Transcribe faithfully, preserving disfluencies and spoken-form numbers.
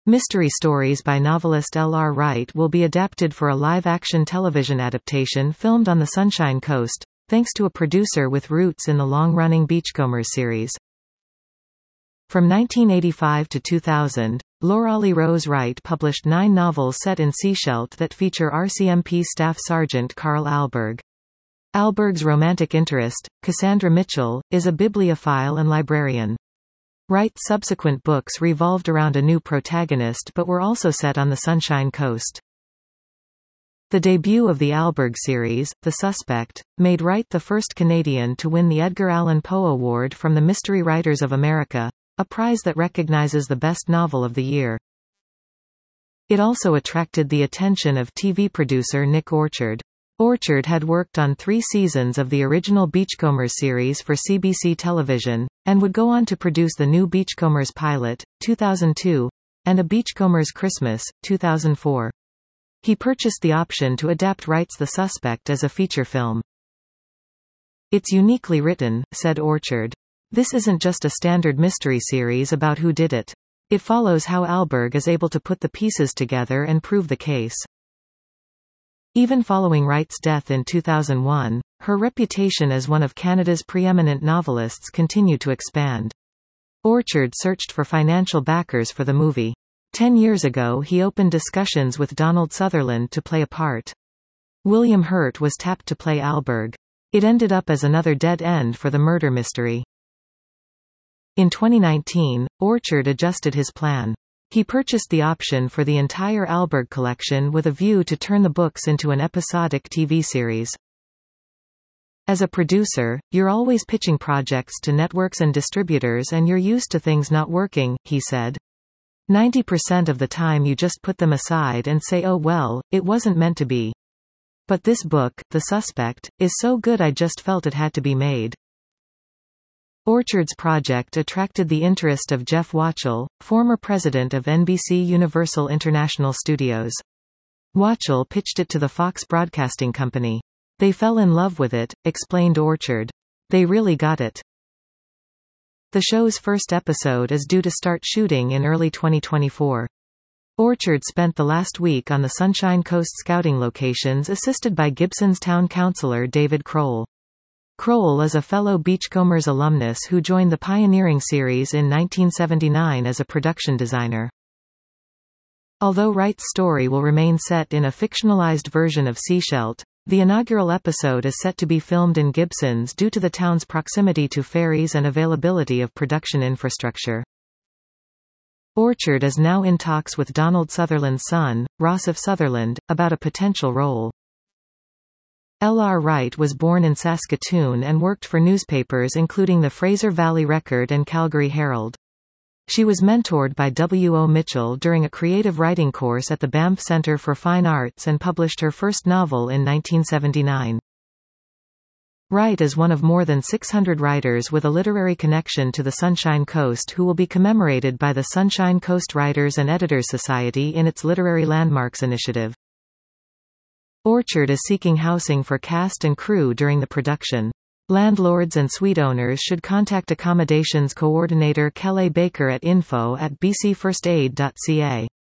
Mystery stories by novelist L R Wright will be adapted for a live-action television adaptation filmed on the Sunshine Coast, thanks to a producer with roots in the long-running Beachcombers series. From nineteen eighty-five to two thousand, Loralee Rose Wright published nine novels set in Sechelt that feature R C M P Staff Sergeant Carl Alberg. Alberg's romantic interest, Cassandra Mitchell, is a bibliophile and librarian. Wright's subsequent books revolved around a new protagonist but were also set on the Sunshine Coast. The debut of the Alberg series, The Suspect, made Wright the first Canadian to win the Edgar Allan Poe Award from the Mystery Writers of America, a prize that recognizes the best novel of the year. It also attracted the attention of T V producer Nick Orchard. Orchard had worked on three seasons of the original Beachcombers series for C B C television, and would go on to produce the new Beachcombers pilot, two thousand two, and A Beachcombers Christmas, two thousand four. He purchased the option to adapt Wright's The Suspect as a feature film. "It's uniquely written," said Orchard. "This isn't just a standard mystery series about who did it. It follows how Alberg is able to put the pieces together and prove the case." Even following Wright's death in two thousand one, her reputation as one of Canada's preeminent novelists continued to expand. Orchard searched for financial backers for the movie. Ten years ago he opened discussions with Donald Sutherland to play a part. William Hurt was tapped to play Alberg. It ended up as another dead end for the murder mystery. In twenty nineteen, Orchard adjusted his plan. He purchased the option for the entire Alberg collection with a view to turn the books into an episodic T V series. "As a producer, you're always pitching projects to networks and distributors and you're used to things not working," he said. ninety percent of the time you just put them aside and say, oh well, it wasn't meant to be. But this book, The Suspect, is so good I just felt it had to be made." Orchard's project attracted the interest of Jeff Wachtel, former president of N B C Universal International Studios. Wachtel pitched it to the Fox Broadcasting Company. "They fell in love with it," explained Orchard. "They really got it." The show's first episode is due to start shooting in early twenty twenty-four. Orchard spent the last week on the Sunshine Coast scouting locations assisted by Gibson's town councillor David Kroll. Kroll is a fellow Beachcombers alumnus who joined the pioneering series in nineteen seventy-nine as a production designer. Although Wright's story will remain set in a fictionalized version of Sechelt, the inaugural episode is set to be filmed in Gibsons due to the town's proximity to ferries and availability of production infrastructure. Orchard is now in talks with Donald Sutherland's son, Rossif Sutherland, about a potential role. L R Wright was born in Saskatoon and worked for newspapers including the Fraser Valley Record and Calgary Herald. She was mentored by W O Mitchell during a creative writing course at the Banff Centre for Fine Arts and published her first novel in nineteen seventy-nine. Wright is one of more than six hundred writers with a literary connection to the Sunshine Coast who will be commemorated by the Sunshine Coast Writers and Editors Society in its Literary Landmarks initiative. Orchard is seeking housing for cast and crew during the production. Landlords and suite owners should contact accommodations coordinator Kelly Baker at info at b c first aid dot c a.